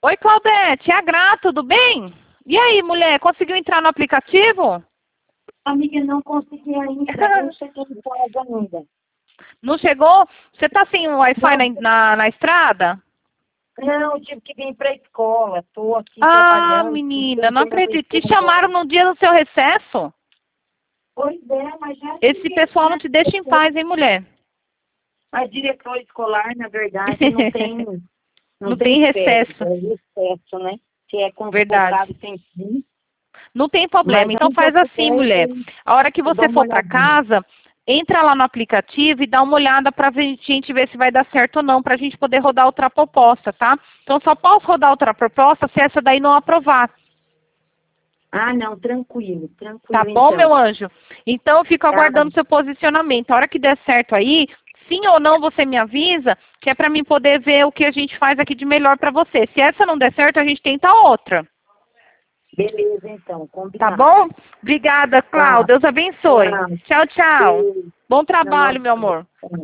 Oi, Claudete, é a Gra, tudo bem? E aí, mulher, conseguiu entrar no aplicativo? Amiga, não consegui ainda, não cheguei em casa ainda. Não chegou? Você tá sem o Wi-Fi Não, na estrada? não, eu tive que vir para a escola, estou aqui Ah, trabalhando, menina, não tentando acredito. Te mexer um chamaram pouco. no dia do seu recesso? Pois é, mas já Esse cheguei, pessoal não né? te deixa em paz, hein, mulher? A diretora escolar, na verdade, não Não tem tem férias, recesso, é recesso, né? Que é verdade. convocado sem fim, Não tem mas problema. Então assim que eu faz assim, puder, mulher. A hora que eu dou você uma for para olhadinha. casa, entra lá no aplicativo e dá uma olhada para a gente ver se vai dar certo ou não, para a gente poder rodar outra proposta, tá? Então só posso rodar outra proposta se essa daí não aprovar. Ah, não, tranquilo, Tá tranquilo bom, então. meu anjo? Então eu fico Tá, aguardando seu posicionamento. A hora que der certo aí, sim ou não, você me avisa, que é para mim poder ver o que a gente faz aqui de melhor para você. Se essa não der certo, a gente tenta outra. beleza então, Tá combinado. bom? Obrigada, Tá, Cláudia. Deus abençoe. tchau, Tchau, tchau. beijo. Bom trabalho, Nossa, meu amor.